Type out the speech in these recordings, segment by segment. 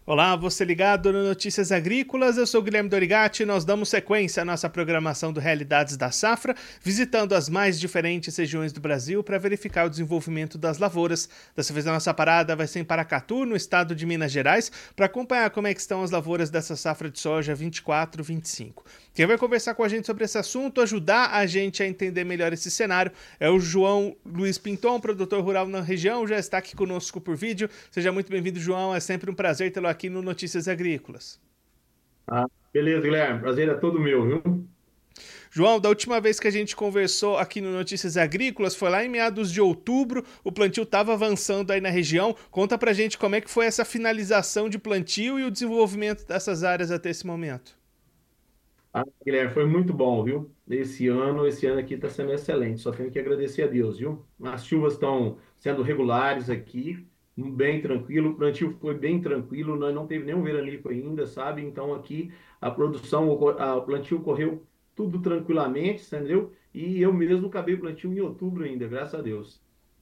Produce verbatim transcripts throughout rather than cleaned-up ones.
Olá, você ligado no Notícias Agrícolas, eu sou o Guilherme Dorigatti e nós damos sequência à nossa programação do Realidades da Safra, visitando as mais diferentes regiões do Brasil para verificar o desenvolvimento das lavouras. Dessa vez a nossa parada vai ser em Paracatu, no estado de Minas Gerais, para acompanhar como é que estão as lavouras dessa safra de soja vinte e quatro vinte e cinco. Quem vai conversar com a gente sobre esse assunto, ajudar a gente a entender melhor esse cenário, é o João Luiz Pinton, produtor rural na região, já está aqui conosco por vídeo. Seja muito bem-vindo, João, é sempre um prazer tê-lo aqui no Notícias Agrícolas. Ah, beleza, Guilherme. Prazer é todo meu, viu? João, da última vez que a gente conversou aqui no Notícias Agrícolas, foi lá em meados de outubro, o plantio estava avançando aí na região. Conta pra gente como é que foi essa finalização de plantio e o desenvolvimento dessas áreas até esse momento. Ah, Guilherme, foi muito bom, viu? Esse ano, esse ano aqui está sendo excelente. Só tenho que agradecer a Deus, viu? As chuvas estão sendo regulares aqui, bem tranquilo. O plantio foi bem tranquilo, nós não teve nenhum veranico ainda, sabe? Então aqui a produção, o a- o plantio correu tudo tranquilamente, entendeu? E eu mesmo acabei o plantio em outubro ainda, graças a Deus.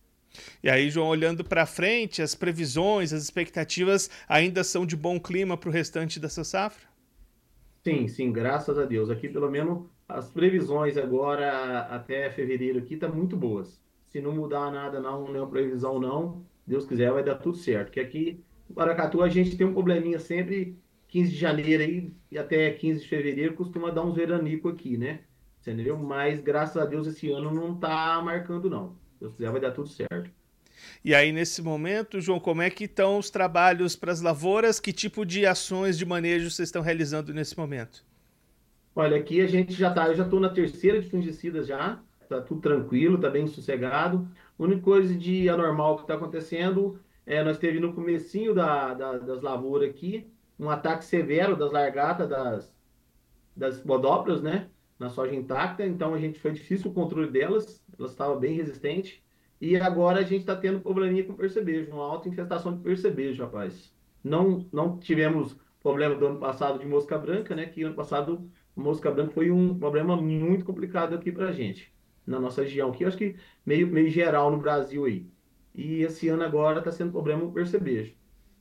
E aí, João, olhando para frente, as previsões, as expectativas ainda são de bom clima para o restante dessa safra? Sim, sim, graças a Deus. Aqui, pelo menos, as previsões agora até fevereiro aqui tá muito boas. Se não mudar nada, não, nenhuma previsão, não, Deus quiser, vai dar tudo certo. Que aqui, em Paracatu, a gente tem um probleminha sempre, quinze de janeiro aí e até quinze de fevereiro, costuma dar uns veranico aqui, né? Entendeu? Mas, graças a Deus, esse ano não tá marcando, não. Deus quiser, vai dar tudo certo. E aí, nesse momento, João, como é que estão os trabalhos para as lavouras? Que tipo de ações de manejo vocês estão realizando nesse momento? Olha, aqui a gente já tá, eu já estou na terceira de fungicidas já, tá tudo tranquilo, tá bem sossegado. A única coisa de anormal que está acontecendo é nós teve no comecinho da, da- das lavouras aqui um ataque severo das largatas das, das podófilas, né, na soja intacta, então a gente foi difícil o controle delas, elas estavam bem resistentes. E agora a gente está tendo probleminha com percevejo, uma alta infestação de percevejo, rapaz. Não, não tivemos problema do ano passado de mosca branca, né? Que ano passado mosca branca foi um problema muito complicado aqui para a gente, na nossa região, que eu acho que meio, meio geral no Brasil aí. E esse ano agora está sendo problema com percevejo.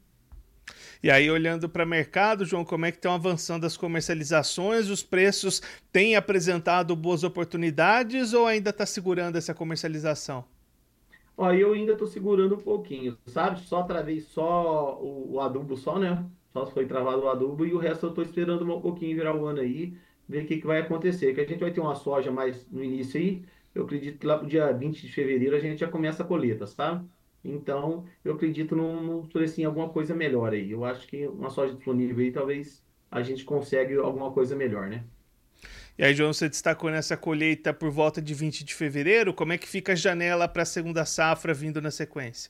E aí, olhando para o mercado, João, como é que estão avançando as comercializações? Os preços têm apresentado boas oportunidades ou ainda está segurando essa comercialização? Ó, eu ainda estou segurando um pouquinho, sabe? Só travei só o, o adubo só, né? Só foi travado o adubo e o resto eu estou esperando um pouquinho virar o ano aí, ver o que, que vai acontecer. Que a gente vai ter uma soja mais no início aí, eu acredito que lá pro dia vinte de fevereiro a gente já começa a colheita, sabe? Então, eu acredito num, num precinho, alguma coisa melhor aí. Eu acho que uma soja disponível aí, talvez a gente consiga alguma coisa melhor, né? E aí, João, você destacou nessa colheita por volta de vinte de fevereiro. Como é que fica a janela para a segunda safra vindo na sequência?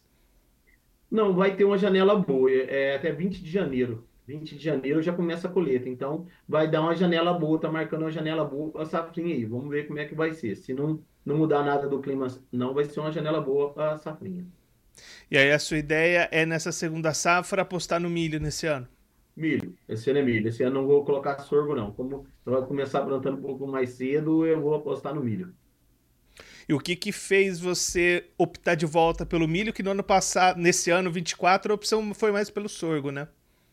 Não, vai ter uma janela boa, é até vinte de janeiro. vinte de janeiro já começa a colheita, então vai dar uma janela boa, tá marcando uma janela boa para a safrinha aí. Vamos ver como é que vai ser. Se não, não mudar nada do clima, não vai ser uma janela boa para a safrinha. E aí, a sua ideia é nessa segunda safra apostar no milho nesse ano? Milho, esse ano é milho. Esse ano não vou colocar sorgo, não. Como eu vou começar plantando um pouco mais cedo, eu vou apostar no milho. E o que que fez você optar de volta pelo milho, que no ano passado, nesse ano vinte e quatro, a opção foi mais pelo sorgo, né?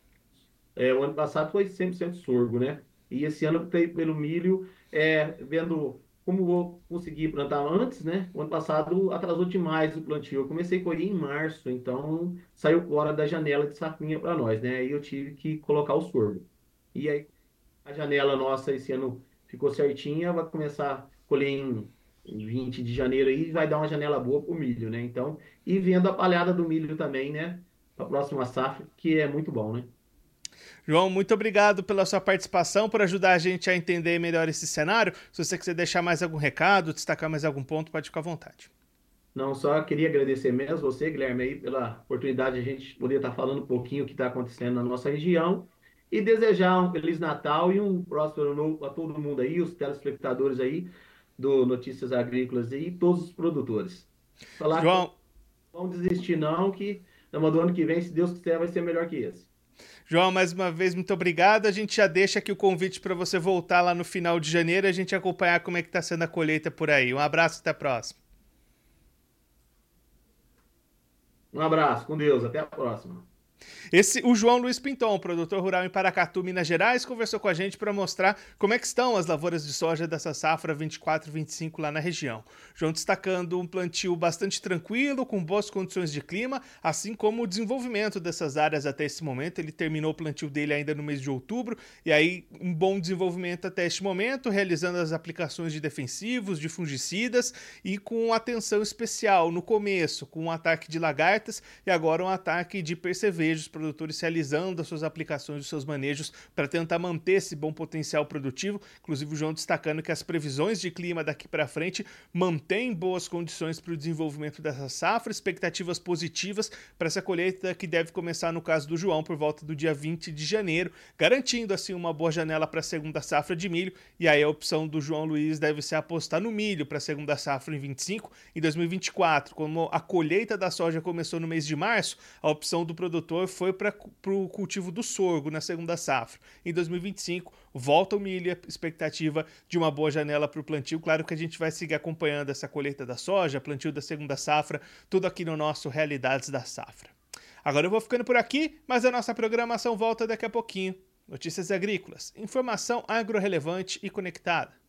É, o ano passado foi cem por cento sorgo, né? E esse ano eu optei pelo milho, é, vendo como vou conseguir plantar antes, né? O ano passado atrasou demais o plantio. Eu comecei a colher em março, então saiu fora da janela de safrinha para nós, né? Aí eu tive que colocar o sorgo. E aí a janela nossa esse ano ficou certinha, vai começar a colher em vinte de janeiro aí, vai dar uma janela boa para o milho, né? Então, e vendo a palhada do milho também, né? Para a próxima safra, que é muito bom, né? João, muito obrigado pela sua participação, por ajudar a gente a entender melhor esse cenário. Se você quiser deixar mais algum recado, destacar mais algum ponto, pode ficar à vontade. Não, só queria agradecer mesmo você, Guilherme, aí, pela oportunidade de a gente poder estar falando um pouquinho o que está acontecendo na nossa região e desejar um Feliz Natal e um próspero ano novo a todo mundo aí, os telespectadores aí do Notícias Agrícolas e todos os produtores. Falar que João, não vão desistir não, que no do ano que vem, se Deus quiser, vai ser melhor que esse. João, mais uma vez, muito obrigado. A gente já deixa aqui o convite para você voltar lá no final de janeiro e a gente acompanhar como é que está sendo a colheita por aí. Um abraço e até a próxima. Um abraço, com Deus, até a próxima. Esse, o João Luiz Pinton, produtor rural em Paracatu, Minas Gerais, conversou com a gente para mostrar como é que estão as lavouras de soja dessa safra vinte e quatro vinte e cinco lá na região. João destacando um plantio bastante tranquilo, com boas condições de clima, assim como o desenvolvimento dessas áreas até esse momento. Ele terminou o plantio dele ainda no mês de outubro, e aí um bom desenvolvimento até este momento, realizando as aplicações de defensivos, de fungicidas e com atenção especial no começo, com um ataque de lagartas e agora um ataque de percevejos, os produtores realizando as suas aplicações, os seus manejos para tentar manter esse bom potencial produtivo. Inclusive o João destacando que as previsões de clima daqui para frente mantêm boas condições para o desenvolvimento dessa safra, expectativas positivas para essa colheita que deve começar, no caso do João, por volta do dia vinte de janeiro, garantindo assim uma boa janela para a segunda safra de milho. E aí a opção do João Luiz deve ser apostar no milho para a segunda safra em vinte e cinco. Em dois mil e vinte e quatro, como a colheita da soja começou no mês de março, a opção do produtor foi para o cultivo do sorgo na segunda safra. Em dois mil e vinte e cinco, volta o milho, a expectativa de uma boa janela para o plantio. Claro que a gente vai seguir acompanhando essa colheita da soja, plantio da segunda safra, tudo aqui no nosso Realidades da Safra. Agora eu vou ficando por aqui, mas a nossa programação volta daqui a pouquinho. Notícias agrícolas, informação agro-relevante e conectada.